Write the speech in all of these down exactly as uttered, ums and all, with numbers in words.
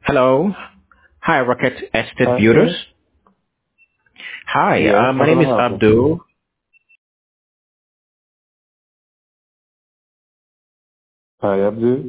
Hello. Hi, Rocket Estate Hi, Builders. yes. Hi, Yes, uh, my how can name I is help you? Abdul. Hi, Abdul.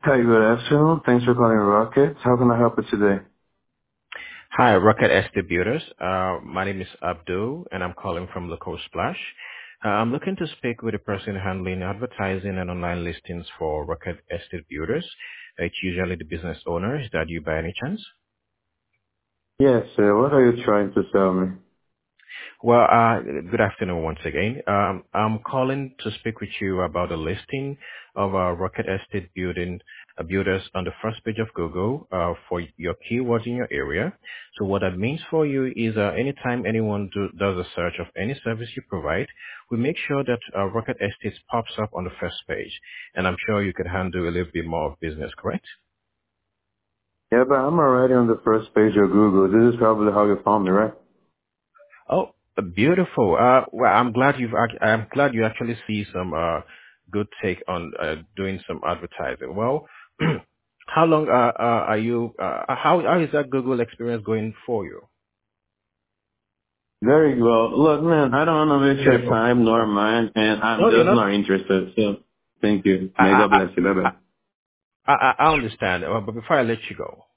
Hi, good afternoon. Thanks for calling Rocket. How can I help you today? Hi, Rocket Estate Builders. Uh, my name is Abdul, and I'm calling from Local Splash. Uh, I'm looking to speak with the person handling advertising and online listings for Rocket Estate Builders. It's usually the business owner. Is that you by any chance? Yes, sir. What are you trying to sell me? Well, uh, good afternoon once again. Um, I'm calling to speak with you about the listing of uh, Rocket Estate building uh, builders on the first page of Google uh, for your keywords in your area. So what that means for you is uh, anytime anyone do, does a search of any service you provide, we make sure that uh, Rocket Estates pops up on the first page. And I'm sure you could handle a little bit more of business, correct? Yeah, but I'm already on the first page of Google. This is probably how you found me, right? Oh, uh, beautiful. Uh, well, I'm glad you've. ac- I'm glad you actually see some uh, good take on uh, doing some advertising. Well, how long uh, uh, are you? Uh, how how is that Google experience going for you? Very well. Look, man, I don't want to waste your Beautiful. time nor mine, and I'm No, you're just not. not interested. So, thank you. I May I God bless you. I Bye-bye. I, I I understand. Uh, but before I let you go,